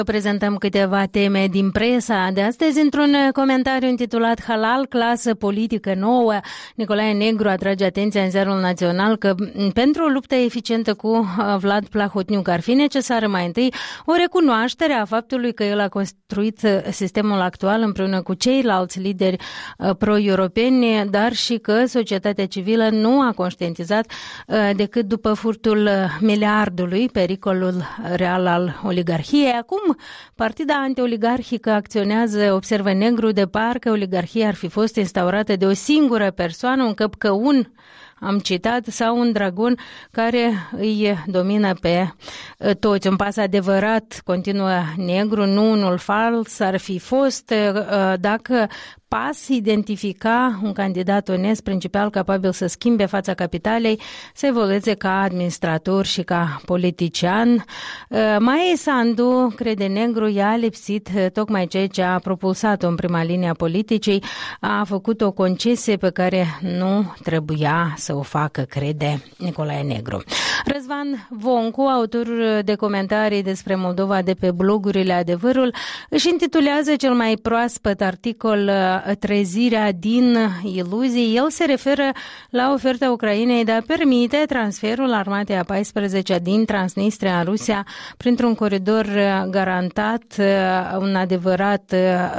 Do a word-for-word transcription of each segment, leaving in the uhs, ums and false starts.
Prezentăm câteva teme din presa de astăzi într-un comentariu intitulat Halal, clasă politică nouă. Nicolae Negru atrage atenția în Ziarul Național că pentru o luptă eficientă cu Vlad Plahotniuc ar fi necesară mai întâi o recunoaștere a faptului că el a construit sistemul actual împreună cu ceilalți lideri pro-europeni, dar și că societatea civilă nu a conștientizat decât după furtul miliardului pericolul real al oligarhiei. Acum partida antioligarhică acționează, observă Negru, de parcă oligarhia ar fi fost instaurată de o singură persoană, un căpcăun, am citat, sau un dragon care îi domină pe toți. Un pas adevărat, continuă Negru, nu unul fals, ar fi fost dacă PAS identifica un candidat onest, principal, capabil să schimbe fața capitalei, să evolueze ca administrator și ca politician. Maie Sandu, crede Negru, i-a lipsit tocmai ceea ce a propulsat-o în prima linie a politicii, a făcut o concesie pe care nu trebuia să o facă, crede Nicolae Negru. Răzvan Voncu, autor de comentarii despre Moldova de pe blogurile Adevărul, își intitulează cel mai proaspăt articol Trezirea din iluzii. El se referă la oferta Ucrainei de a permite transferul armatei a paisprezecea din Transnistria în Rusia printr-un coridor garantat, un adevărat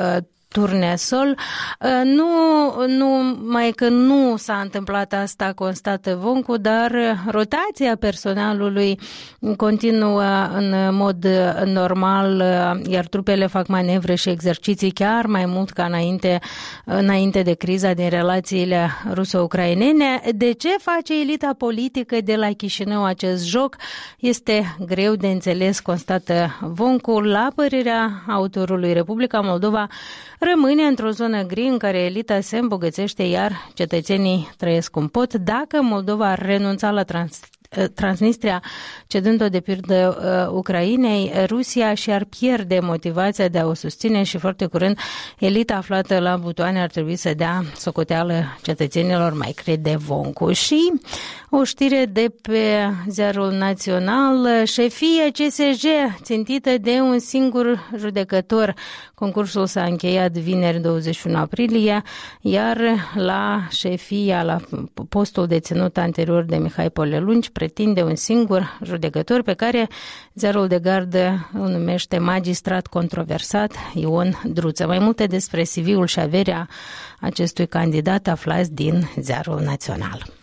turnesol. Nu, nu mai că nu s-a întâmplat asta, constată Voncu, dar rotația personalului continuă în mod normal, iar trupele fac manevre și exerciții chiar mai mult ca înainte, înainte de criza din relațiile ruso-ucrainene. De ce face elita politică de la Chișinău acest joc? Este greu de înțeles, constată Voncu. La părerea autorului, Republica Moldova rămâne într-o zonă gri în care elita se îmbogățește, iar cetățenii trăiesc cum pot. Dacă Moldova ar renunța la trans- Transnistria, cedând-o de pildă uh, Ucrainei, Rusia și-ar pierde motivația de a o susține și foarte curând elita aflată la butoane ar trebui să dea socoteală cetățenilor, mai crede Voncu. Și o știre de pe Ziarul Național, șefia C S J țintită de un singur judecător. Concursul s-a încheiat vineri douăzeci și unu aprilie, iar la șefia, la postul deținut anterior de Mihai Polelunci, pretinde un singur judecător pe care Ziarul de Gardă îl numește magistrat controversat, Ion Druță. Mai multe despre C V-ul și averea acestui candidat aflați din Ziarul Național.